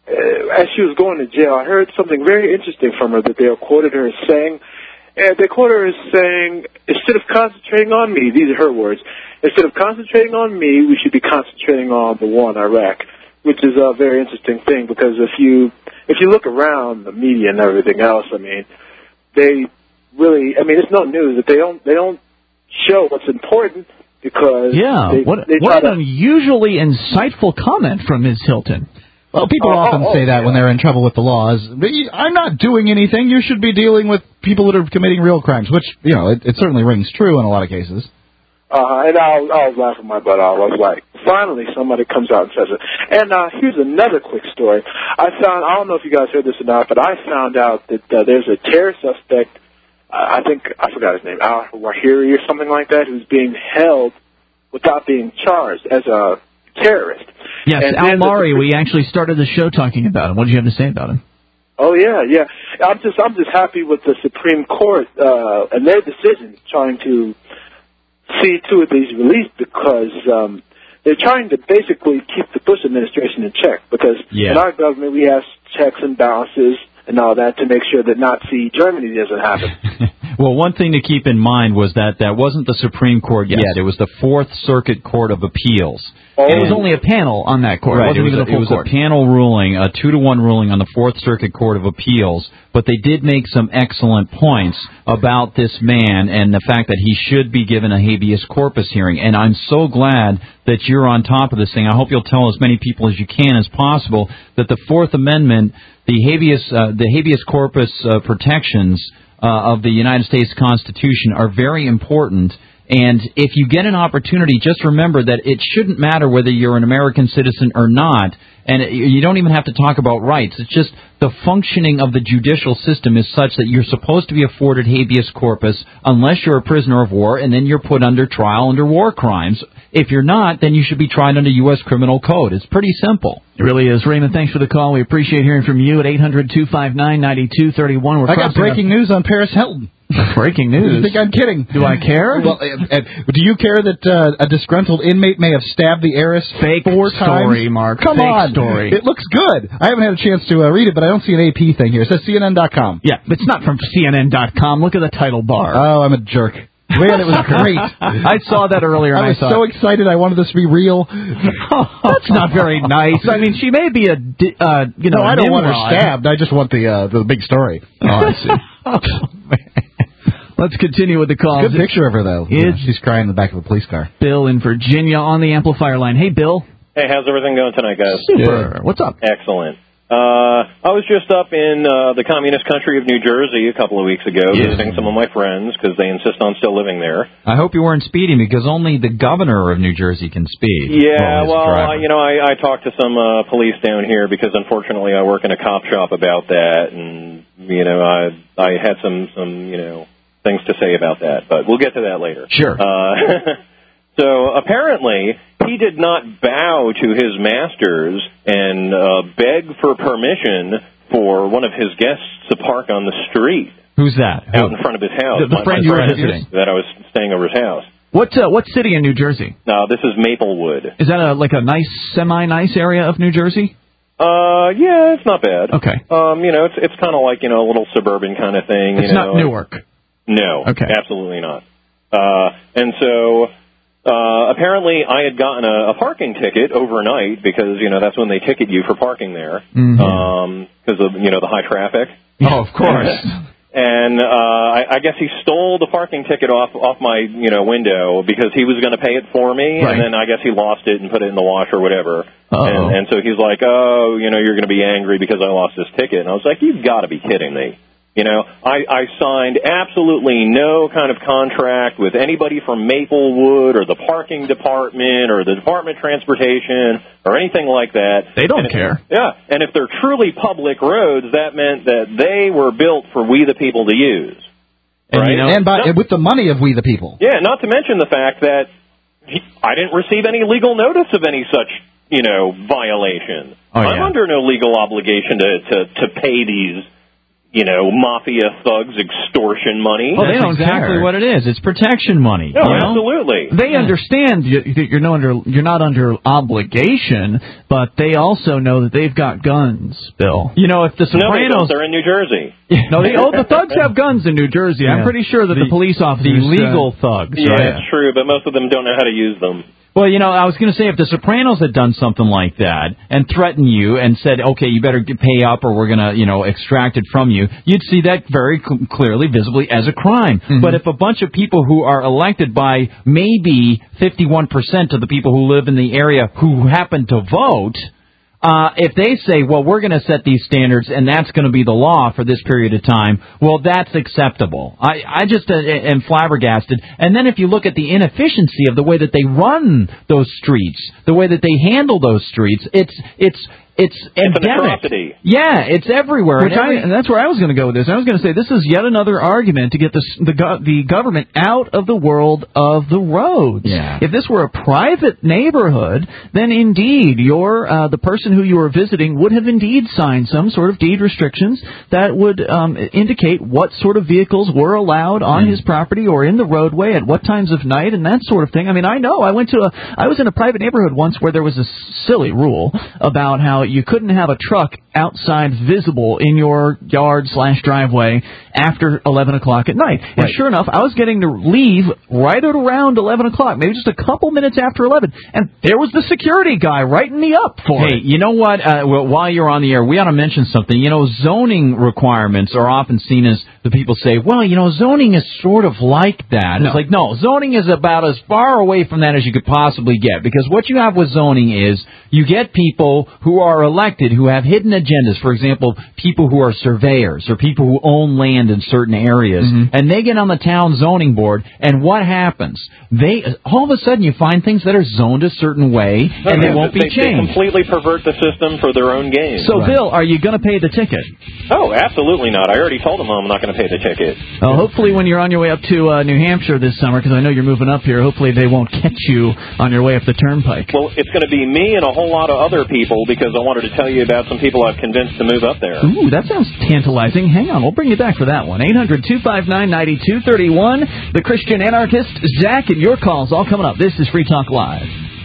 uh, as she was going to jail, I heard something very interesting from her that they quoted her as saying. And they quoted her as saying, instead of concentrating on me, these are her words, instead of concentrating on me, we should be concentrating on the war in Iraq, which is a very interesting thing because if you if you look around the media and everything else, I mean, they really, I mean, it's no news that they don't they don't show what's important because yeah, they, what they what try an to, unusually insightful comment from Miz Hilton. Well, people Oh, often oh, say that yeah. when they're in trouble with the laws. I'm not doing anything. You should be dealing with people that are committing real crimes, which, you know, it, it certainly rings true in a lot of cases. Uh, and I was, I was laughing my butt off. I was like, finally somebody comes out and says it. And uh, here's another quick story. I found, I don't know if you guys heard this or not, but I found out that uh, there's a terror suspect, uh, I think, I forgot his name, Al-Wahiri or something like that, who's being held without being charged as a terrorist. Yes, And Al then the- Mari, we actually started the show talking about him. What did you have to say about him? Oh yeah, yeah. I'm just I'm just happy with the Supreme Court uh, and their decision trying to see to it that he's released because um, they're trying to basically keep the Bush administration in check because Yeah. in our government we have checks and balances and all that to make sure that Nazi Germany doesn't happen. Well, one thing to keep in mind was that that wasn't the Supreme Court Yes. yet. It was the Fourth Circuit Court of Appeals. Oh. It was only a panel on that court. Right, It wasn't it was, even a, a full it was court. a panel ruling, a two to one ruling on the Fourth Circuit Court of Appeals, but they did make some excellent points about this man and the fact that he should be given a habeas corpus hearing. And I'm so glad that you're on top of this thing. I hope you'll tell as many people as you can as possible that the Fourth Amendment, the habeas, uh, the habeas corpus uh, protections uh, of the United States Constitution are very important. And if you get an opportunity, just remember that it shouldn't matter whether you're an American citizen or not. And it, you don't even have to talk about rights. It's just the functioning of the judicial system is such that you're supposed to be afforded habeas corpus unless you're a prisoner of war, and then you're put under trial under war crimes. If you're not, then you should be tried under U S Criminal Code. It's pretty simple. It really is. Raymond, thanks for the call. We appreciate hearing from you at eight hundred two five nine nine two three one. We're I got breaking news on Paris Hilton. Breaking news? You think I'm kidding? Do I care? Well, uh, uh, do you care that uh, a disgruntled inmate may have stabbed the heiress Fake four story, times? Mark. Come Fake on. story. It looks good. I haven't had a chance to uh, read it, but I don't see an A P thing here. It says C N N dot com. Yeah, it's not from C N N dot com. Look at the title bar. Oh, I'm a jerk. Man, it was great. I saw that earlier, and I was I thought, so excited. I wanted this to be real. that's not very nice. I mean, she may be a, di- uh, you know, no, I don't want her Nimrod. stabbed. I just want the uh, the big story. Oh, I see. Oh, man. Let's continue with the calls. Good picture of her, though. It's Yeah, she's crying in the back of a police car. Bill in Virginia on the amplifier line. Hey, Bill. Hey, how's everything going tonight, guys? Super. Yeah. What's up? Excellent. Uh, I was just up in uh, the communist country of New Jersey a couple of weeks ago Yeah. visiting some of my friends because they insist on still living there. I hope you weren't speeding because only the governor of New Jersey can speed. Yeah, his well, driver. I, you know, I, I talked to some uh, police down here because unfortunately I work in a cop shop about that, and you know, I I had some some you know things to say about that, but we'll get to that later. Sure. Uh, so apparently he did not bow to his masters and uh, beg for permission for one of his guests to park on the street. Who's that? Out Who? in front of his house. The- the My- friend my you were friend visiting. That I was staying over his house. What uh, what city in New Jersey? No, this is Maplewood. Is that a like a nice, semi-nice area of New Jersey? Uh, yeah, it's not bad. Okay. Um, you know, it's it's kind of like, you know, a little suburban kind of thing. It's you know. not Newark. No. Okay. Absolutely not. Uh, and so uh, apparently I had gotten a, a parking ticket overnight because, you know, that's when they ticket you for parking there. Mm-hmm. Um, because of, you know, the high traffic. Oh, of course. And uh, I, I guess he stole the parking ticket off off my you know window because he was going to pay it for me, Right. and then I guess he lost it and put it in the wash or whatever. Uh-oh. And, and so he's like, "Oh, you know, you're going to be angry because I lost this ticket." And I was like, "You've got to be kidding me!" You know, I, I signed absolutely no kind of contract with anybody from Maplewood or the parking department or the Department of Transportation or anything like that. They don't And if- care. Yeah, and if they're truly public roads, that meant that they were built for we the people to use. And, Right? you know, and by, No- with the money of we the people. Yeah, not to mention the fact that he, I didn't receive any legal notice of any such, you know, violation. Oh, I'm yeah. under no legal obligation to, to, to pay these you know, mafia thugs extortion money. Well, they know exactly what it is. It's protection money. No, you know? absolutely. They understand you- that you're no under you're not under obligation, but they also know that they've got guns, Bill. You know, if the No, they Sopranos... don't. They're in New Jersey. No, they, oh, the thugs have guns in New Jersey. I'm Yeah. pretty sure that the, The- police officers... the legal uh, thugs, Yeah, right? it's true, but most of them don't know how to use them. Well, you know, I was going to say, if the Sopranos had done something like that and threatened you and said, okay, you better get, pay up or we're going to, you know, extract it from you, you'd see that very cl- clearly, visibly as a crime. Mm-hmm. But if a bunch of people who are elected by maybe fifty-one percent of the people who live in the area who happen to vote... Uh, if they say, well, we're going to set these standards and that's going to be the law for this period of time, well, that's acceptable. I, I just uh, am flabbergasted. And then if you look at the inefficiency of the way that they run those streets, the way that they handle those streets, it's it's it's endemic. It's an atrocity. Yeah, it's everywhere. Which and, every, I, and that's where I was going to go with this. I was going to say this is yet another argument to get the the, go, the government out of the world of the roads. Yeah. If this were a private neighborhood, then indeed your uh, the person who you were visiting would have indeed signed some sort of deed restrictions that would um, indicate what sort of vehicles were allowed on Mm. his property or in the roadway at what times of night and that sort of thing. I mean, I know I went to a I was in a private neighborhood once where there was a silly rule about how you couldn't have a truck outside visible in your yard slash driveway after eleven o'clock at night. And Right. sure enough, I was getting to leave right at around eleven o'clock, maybe just a couple minutes after eleven, and there was the security guy writing me up for Hey, it. you know what? Uh, well, while you're on the air, we ought to mention something. You know, zoning requirements are often seen as the people say, well, you know, zoning is sort of like that. No. It's like, no, zoning is about as far away from that as you could possibly get. Because what you have with zoning is you get people who are elected who have hidden agendas. For example, people who are surveyors or people who own land in certain areas. Mm-hmm. And they get on the town zoning board, and what happens? They all of a sudden you find things that are zoned a certain way, and they won't be they, They changed. completely pervert the system for their own gain. So, Bill, are you going to pay the ticket? Oh, absolutely not. I already told them I'm not going to pay the ticket. Uh, hopefully when you're on your way up to uh, New Hampshire this summer, because I know you're moving up here, hopefully they won't catch you on your way up the turnpike. Well, it's going to be me and a whole lot of other people because I wanted to tell you about some people I've convinced to move up there. Ooh, that sounds tantalizing. Hang on, we'll bring you back for that one. eight hundred two five nine nine two three one. The Christian Anarchist, Zach, and your calls all coming up. This is Free Talk Live.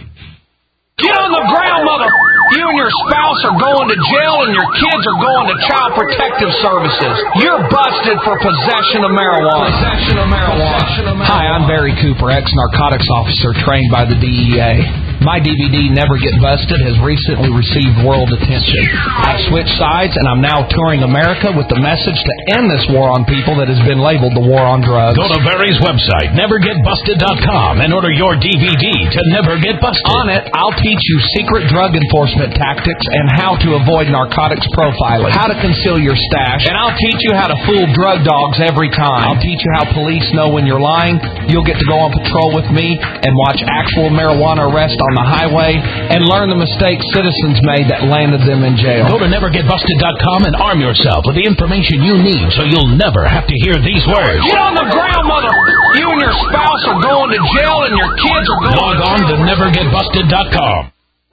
Get on the ground, mother! You and your spouse are going to jail and your kids are going to Child Protective Services. You're busted for possession of marijuana. Possession of marijuana. Hi, I'm Barry Cooper, ex-narcotics officer trained by the D E A. My D V D, Never Get Busted, has recently received world attention. I've switched sides and I'm now touring America with the message to end this war on people that has been labeled the war on drugs. Go to Barry's website, never get busted dot com, and order your D V D to Never Get Busted. On it, I'll teach you secret drug enforcement tactics and how to avoid narcotics profiling, how to conceal your stash, and I'll teach you how to fool drug dogs every time. I'll teach you how police know when you're lying. You'll get to go on patrol with me and watch actual marijuana arrests on the highway and learn the mistakes citizens made that landed them in jail. Go to never get busted dot com and arm yourself with the information you need so you'll never have to hear these words. Get on the ground, mother! You and your spouse are going to jail and your kids are going Log on to never get busted dot com.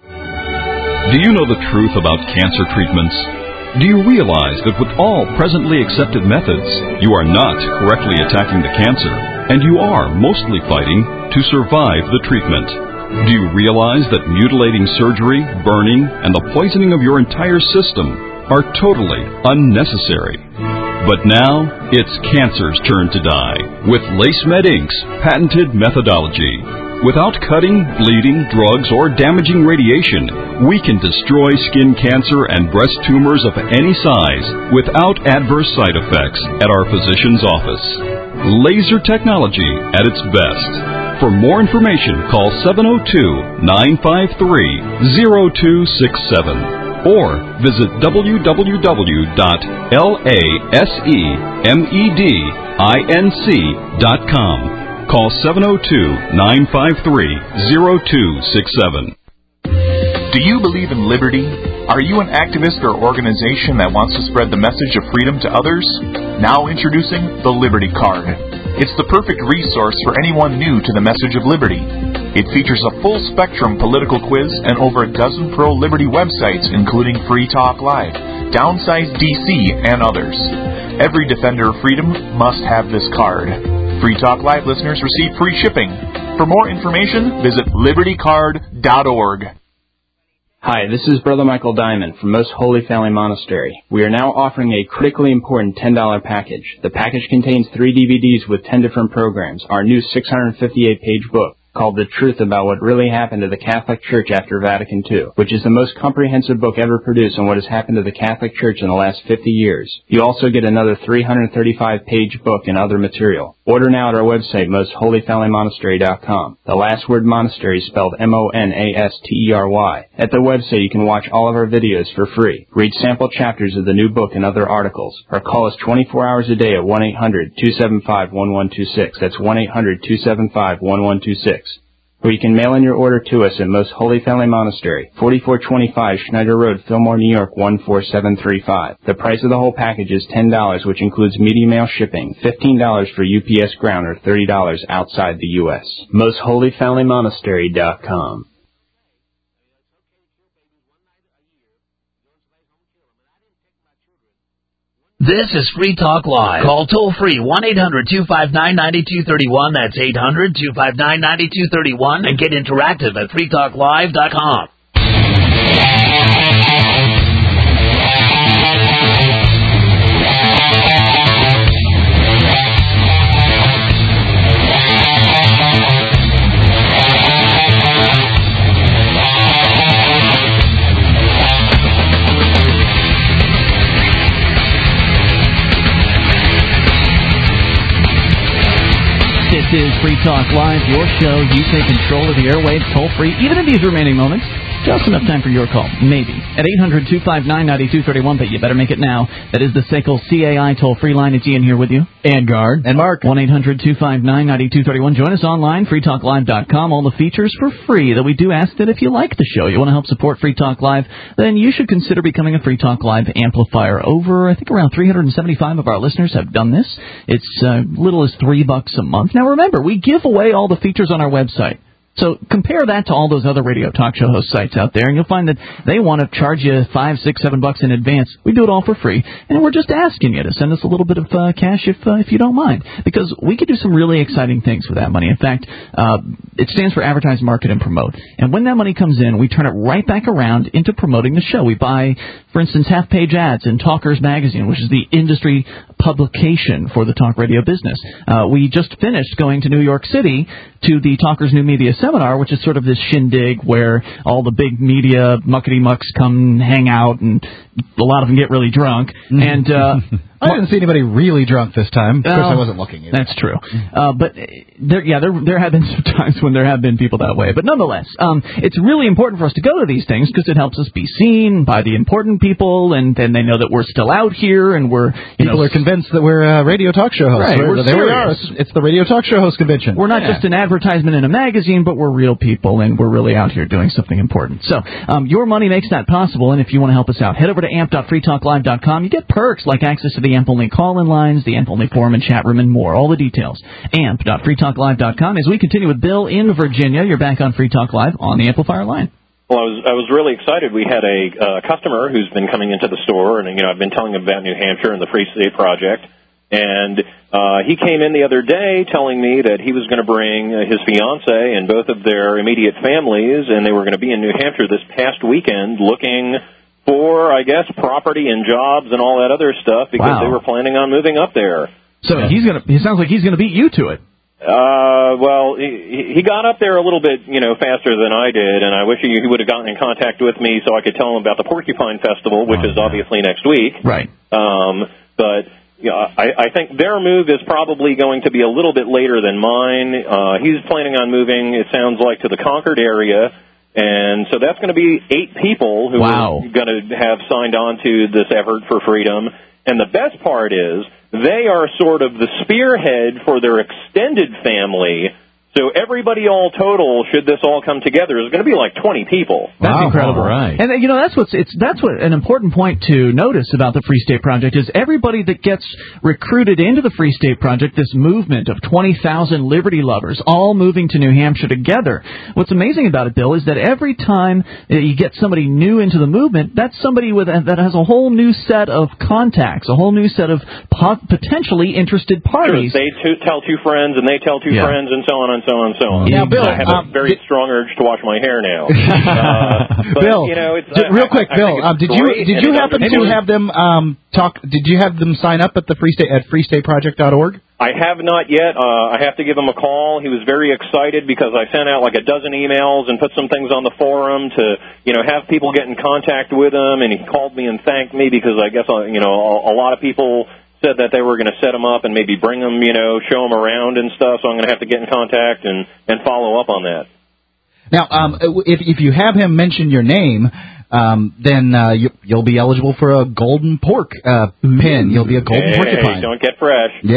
Do you know the truth about cancer treatments? Do you realize that with all presently accepted methods, you are not correctly attacking the cancer, and you are mostly fighting to survive the treatment? Do you realize that mutilating surgery, burning, and the poisoning of your entire system are totally unnecessary? But now, it's cancer's turn to die with LaceMed Incorporated's patented methodology. Without cutting, bleeding, drugs, or damaging radiation, we can destroy skin cancer and breast tumors of any size without adverse side effects at our physician's office. Laser technology at its best. For more information, call seven oh two, nine five three, oh two six seven or visit w w w dot lasemedinc dot com. Call seven oh two, nine five three, oh two six seven. Do you believe in liberty? Are you an activist or organization that wants to spread the message of freedom to others? Now introducing the Liberty Card. It's the perfect resource for anyone new to the message of liberty. It features a full-spectrum political quiz and over a dozen pro-liberty websites, including Free Talk Live, Downsize D C, and others. Every defender of freedom must have this card. Free Talk Live listeners receive free shipping. For more information, visit liberty card dot org. Hi, this is Brother Michael Diamond from Most Holy Family Monastery. We are now offering a critically important ten dollar package. The package contains three D V Ds with ten different programs, our new six hundred fifty-eight page book, called The Truth About What Really Happened to the Catholic Church After Vatican Two, which is the most comprehensive book ever produced on what has happened to the Catholic Church in the last fifty years. You also get another three hundred thirty-five page book and other material. Order now at our website, most holy family monastery dot com. The last word monastery is spelled M O N A S T E R Y. At the website, you can watch all of our videos for free, read sample chapters of the new book and other articles, or call us twenty-four hours a day at one eight hundred two seven five one one two six. That's one eight hundred two seven five one one two six. Or you can mail in your order to us at Most Holy Family Monastery, forty-four twenty-five Schneider Road, Fillmore, New York, one four seven three five. The price of the whole package is ten dollars, which includes media mail shipping, fifteen dollars for U P S ground, or thirty dollars outside the U S most holy family monastery dot com. This is Free Talk Live. Call toll-free one eight hundred two five nine nine two three one. That's eight hundred two five nine nine two three one. And get interactive at free talk live dot com. This is Free Talk Live, your show. You take control of the airwaves toll-free, even in these remaining moments. Just enough time for your call, maybe. At eight hundred two five nine nine two three one, but you better make it now. That is the S A C L C A I toll-free line. It's Ian here with you. And Guard. And Mark. one eight hundred two five nine nine two three one. Join us online, free talk live dot com. All the features for free. That we do ask that if you like the show, you want to help support Free Talk Live, then you should consider becoming a Free Talk Live amplifier. Over, I think, around three hundred seventy-five of our listeners have done this. It's uh, little as three bucks a month. Now, remember, we give away all the features on our website. So compare that to all those other radio talk show host sites out there, and you'll find that they want to charge you five, six, seven bucks in advance. We do it all for free, and we're just asking you to send us a little bit of uh, cash if uh, if you don't mind, because we could do some really exciting things with that money. In fact, uh, it stands for advertise, market, and promote. And when that money comes in, we turn it right back around into promoting the show. We buy, for instance, half-page ads in Talkers Magazine, which is the industry publication for the talk radio business. Uh, we just finished going to New York City to the Talkers New Media Seminar, which is sort of this shindig where all the big media muckety-mucks come hang out, and a lot of them get really drunk. And uh, I didn't see anybody really drunk this time. Of course, uh, I wasn't looking either. That's true. Uh, but there, yeah, there there have been some times when there have been people that way. But nonetheless, um, it's really important for us to go to these things because it helps us be seen by the important people, and then they know that we're still out here, and we're you people know, are convinced that we're uh, radio talk show hosts. Right, we're, we're there we are. serious. It's, it's the radio talk show host convention. We're not yeah. just an advertisement in a magazine, but we're real people, and we're really out here doing something important. So um, your money makes that possible, and if you want to help us out, head over to amp dot free talk live dot com. You get perks like access to the A M P-only call-in lines, the A M P-only forum and chat room, and more. All the details. amp dot free talk live dot com. As we continue with Bill in Virginia, you're back on Free Talk Live on the Amplifier line. Well, I was I was really excited. We had a uh, customer who's been coming into the store, and you know I've been telling him about New Hampshire and the Free State Project. And uh, he came in the other day telling me that he was going to bring uh, his fiance and both of their immediate families, and they were going to be in New Hampshire this past weekend looking for, I guess, property and jobs and all that other stuff because wow. they were planning on moving up there. So yeah. he's gonna. It sounds like he's going to beat you to it. Uh, well, he, he got up there a little bit, you know, faster than I did, and I wish he, he would have gotten in contact with me so I could tell him about the Porcupine Festival, which oh, is yeah. obviously next week. Right. Um, but... Yeah, I, I think their move is probably going to be a little bit later than mine. Uh, he's planning on moving, it sounds like, to the Concord area, and so that's going to be eight people who wow. are going to have signed on to this effort for freedom. And the best part is they are sort of the spearhead for their extended family. So everybody all total, should this all come together, is going to be like twenty people. That's Wow, incredible, right? And uh, you know that's what's it's that's what an important point to notice about the Free State Project is everybody that gets recruited into the Free State Project, this movement of twenty thousand liberty lovers, all moving to New Hampshire together. What's amazing about it, Bill, is that every time you get somebody new into the movement, that's somebody with a, that has a whole new set of contacts, a whole new set of po- potentially interested parties. Sure, they two, tell two friends, and they tell two Yeah. friends, and so on and so on and so on. Now, Bill, I have um, a very did- strong urge to wash my hair now. uh, but, Bill, you know, it's, d- I, real quick, I, I Bill, think um, it's did you great, did and you it's happen to understood. have them um, talk? Did you have them sign up at the Free State at free state project dot org? I have not yet. Uh, I have to give him a call. He was very excited because I sent out like a dozen emails and put some things on the forum to, you know, have people get in contact with him. And he called me and thanked me because I guess, uh, you know, a, a lot of people said that they were going to set him up and maybe bring him, you know, show him around and stuff. So I'm going to have to get in contact and, and follow up on that. Now, um, if if you have him mention your name, um, then uh, you, you'll be eligible for a golden pork uh, pin. You'll be a golden Hey, porcupine. don't get fresh. Yeah.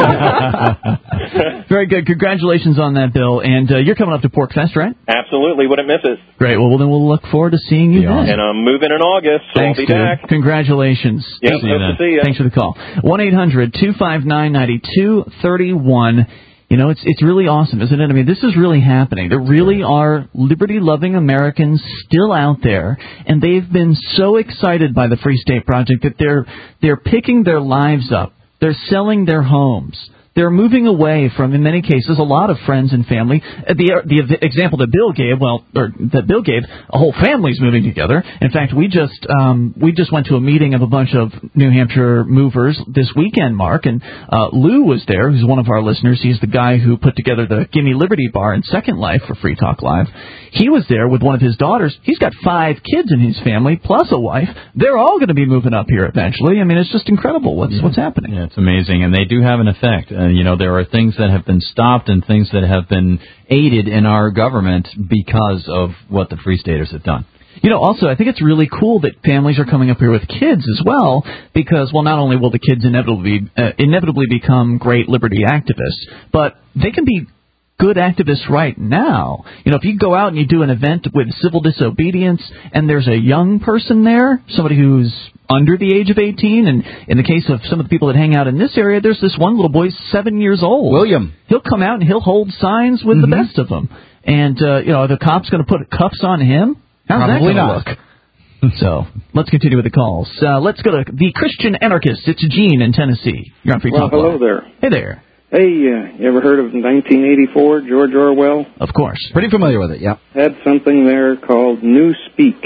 Very good. Congratulations on that, Bill. And uh, you're coming up to Pork Fest, right? Absolutely. Wouldn't miss it. Great. Well, then we'll look forward to seeing you then. And I'm moving in August, so Thanks, I'll be dude. back. Congratulations. Yep, hope to see you. Thanks for the call. one eight hundred two five nine nine two three one. You know, it's it's really awesome, isn't it? I mean, this is really happening. There really are liberty-loving Americans still out there, and they've been so excited by the Free State Project that they're they're picking their lives up. They're selling their homes. They're moving away from, in many cases, a lot of friends and family. Uh, The the example that Bill gave, well, or that Bill gave, a whole family's moving together. In fact, we just um, we just went to a meeting of a bunch of New Hampshire movers this weekend, Mark, and uh, Lou was there, who's one of our listeners. He's the guy who put together the Gimme Liberty Bar in Second Life for Free Talk Live. He was there with one of his daughters. He's got five kids in his family, plus a wife. They're all going to be moving up here eventually. I mean, it's just incredible what's Yeah. what's happening. Yeah, it's amazing, and they do have an effect. Uh, you know, there are things that have been stopped and things that have been aided in our government because of what the Free Staters have done. You know, also, I think it's really cool that families are coming up here with kids as well, because, well, not only will the kids inevitably uh, inevitably become great liberty activists, but they can be good activists right now. You know, if you go out and you do an event with civil disobedience and there's a young person there, somebody who's under the age of eighteen, and in the case of some of the people that hang out in this area, there's this one little boy, seven years old. William. He'll come out and he'll hold signs with Mm-hmm. the best of them. And, uh, you know, are the cops going to put cuffs on him? How's Probably that gonna not. look? So, let's continue with the calls. Uh, let's go to the Christian Anarchist. It's Gene in Tennessee. You're on Free Well, Talk hello Live. there. Hey there. Hey, uh, you ever heard of nineteen eighty-four, George Orwell? Of course. Pretty familiar with it, yeah. Had something there called Newspeak.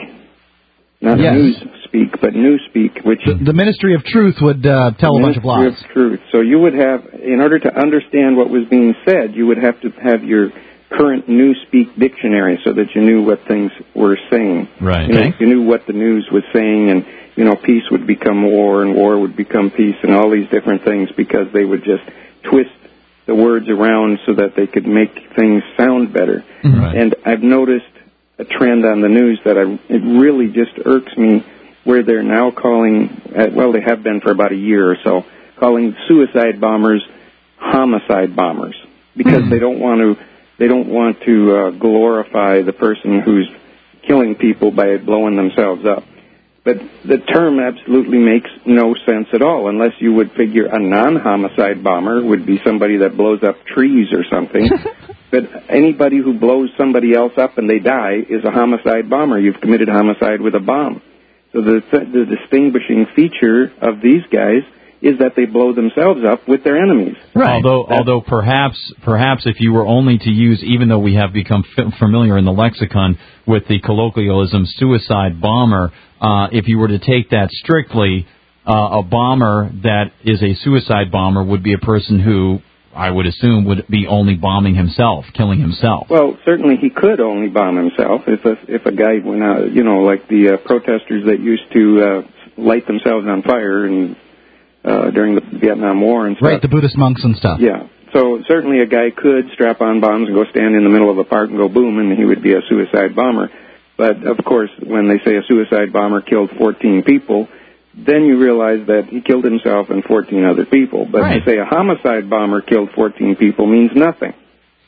Not Yes. Newspeak, but Newspeak, which... The, the Ministry of Truth would uh, tell a bunch of lies. Ministry of Truth. So you would have, in order to understand what was being said, you would have to have your current Newspeak dictionary so that you knew what things were saying. Right. You know, you knew what the news was saying, and, you know, peace would become war, and war would become peace, and all these different things, because they would just twist the words around so that they could make things sound better. Right. And I've noticed a trend on the news that I, it really just irks me, where they're now calling, uh, well, they have been for about a year or so, calling suicide bombers homicide bombers, because Mm-hmm. they don't want to they don't want to uh, glorify the person who's killing people by blowing themselves up. But the term absolutely makes no sense at all, unless you would figure a non-homicide bomber would be somebody that blows up trees or something. But anybody who blows somebody else up and they die is a homicide bomber. You've committed homicide with a bomb. So the, the distinguishing feature of these guys is that they blow themselves up with their enemies. Right. Although, although perhaps, perhaps if you were only to use, even though we have become f- familiar in the lexicon with the colloquialism suicide bomber, uh, if you were to take that strictly, uh, a bomber that is a suicide bomber would be a person who, I would assume, would be only bombing himself, killing himself. Well, certainly he could only bomb himself if a, if a guy went out, you know, like the uh, protesters that used to uh, light themselves on fire and uh, during the Vietnam War and stuff. Right, the Buddhist monks and stuff. Yeah. So certainly a guy could strap on bombs and go stand in the middle of a park and go boom, and he would be a suicide bomber. But, of course, when they say a suicide bomber killed fourteen people, then you realize that he killed himself and fourteen other people. But Right. to say a homicide bomber killed fourteen people means nothing.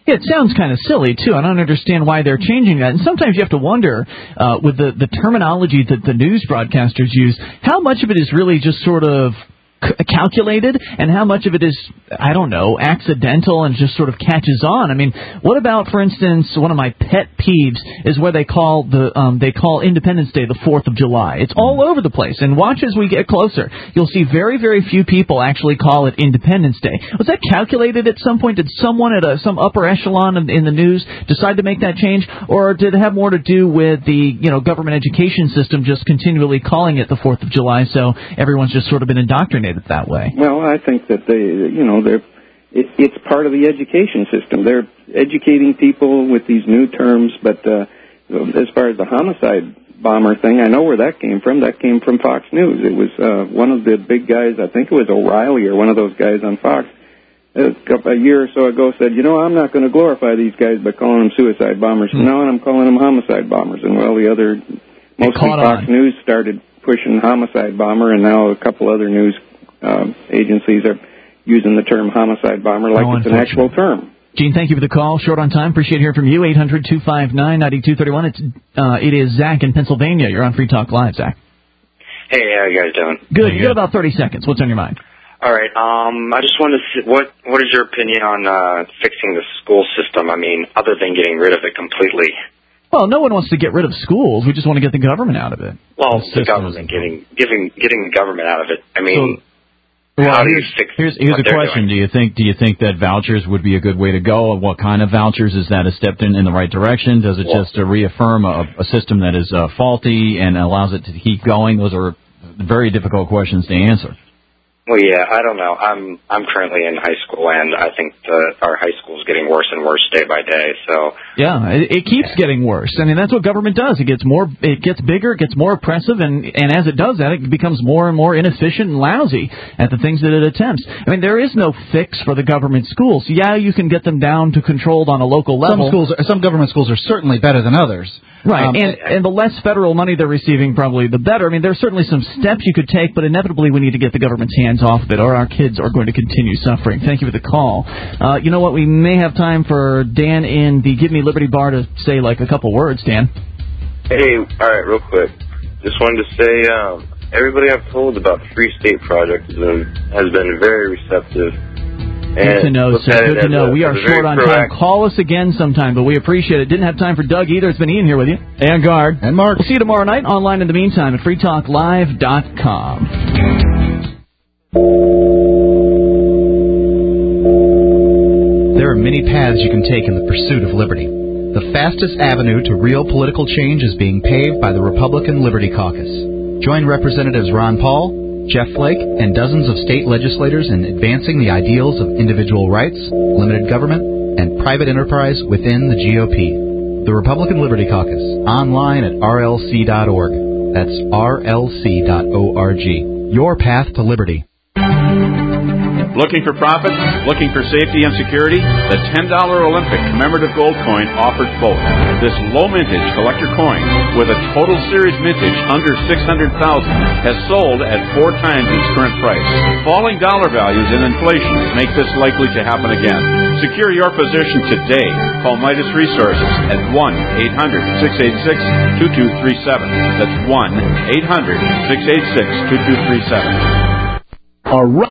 Yeah, it sounds kind of silly, too. I don't understand why they're changing that. And sometimes you have to wonder, uh, with the, the terminology that the news broadcasters use, how much of it is really just sort of calculated and how much of it is, I don't know, accidental and just sort of catches on. I mean, what about, for instance, one of my pet peeves is where they call the um, they call Independence Day the fourth of July. It's all over the place. And watch as we get closer. You'll see very, very few people actually call it Independence Day. Was that calculated at some point? Did someone at a, some upper echelon in, in the news decide to make that change? Or did it have more to do with the, you know, government education system just continually calling it the fourth of July, so everyone's just sort of been indoctrinated that way? Well, I think that they, you know, they're it, it's part of the education system. They're educating people with these new terms, but uh, as far as the homicide bomber thing, I know where that came from. That came from Fox News. It was uh, one of the big guys, I think it was O'Reilly or one of those guys on Fox, a, couple, a year or so ago said, you know, I'm not going to glorify these guys by calling them suicide bombers. Hmm. Now I'm calling them homicide bombers. And, well, the other, mostly Fox on. News started pushing homicide bomber, and now a couple other news Uh, agencies are using the term homicide bomber like oh, it's an actual term. Gene, thank you for the call. Short on time. Appreciate hearing from you. eight hundred two five nine nine two three one. It's, uh, it is Zach in Pennsylvania. You're on Free Talk Live, Zach. Hey, how you guys doing? Good. You got about thirty seconds. What's on your mind? All right. Um, I just wanted to see, what what is your opinion on uh, fixing the school system? I mean, other than getting rid of it completely. Well, no one wants to get rid of schools. We just want to get the government out of it. Well, the, the government, getting, giving, getting the government out of it. I mean... So, Well, here's, here's, here's a question. Doing. Do you think do you think that vouchers would be a good way to go? What kind of vouchers? Is that a step in, in the right direction? Does it well, just uh, reaffirm a, a system that is uh, faulty and allows it to keep going? Those are very difficult questions to answer. Well, yeah, I don't know. I'm I'm currently in high school, and I think the, our high school is getting worse and worse day by day. So yeah, it, it keeps yeah. getting worse. I mean, that's what government does. It gets more, it gets bigger, it gets more oppressive, and and as it does that, it becomes more and more inefficient and lousy at the things that it attempts. I mean, there is no fix for the government schools. Yeah, you can get them down to controlled on a local level. Some schools, some government schools are certainly better than others. Right, um, and and the less federal money they're receiving, probably the better. I mean, there's certainly some steps you could take, but inevitably we need to get the government's hands off of it, or our kids are going to continue suffering. Thank you for the call. Uh, you know what? We may have time for Dan in the Give Me Liberty bar to say, like, a couple words, Dan. Hey, all right, real quick. Just wanted to say, um, everybody I've told about the Free State Project has been, has been very receptive. Good to know, sir. Good to know. A, we are short on time. Call us again sometime, but we appreciate it. Didn't have time for Doug either. It's been Ian here with you. And Guard. And Mark. We'll see you tomorrow night online in the meantime at free talk live dot com. There are many paths you can take in the pursuit of liberty. The fastest avenue to real political change is being paved by the Republican Liberty Caucus. Join Representatives Ron Paul, Jeff Flake, and dozens of state legislators in advancing the ideals of individual rights, limited government, and private enterprise within the G O P. The Republican Liberty Caucus, online at R L C dot org. That's R L C dot org. Your path to liberty. Looking for profits? Looking for safety and security? The ten dollar Olympic commemorative gold coin offers both. This low mintage collector coin, with a total series mintage under six hundred thousand dollars, has sold at four times its current price. Falling dollar values and inflation make this likely to happen again. Secure your position today. Call Midas Resources at one eight hundred six eight six two two three seven. That's one eight hundred six eight six two two three seven. All right.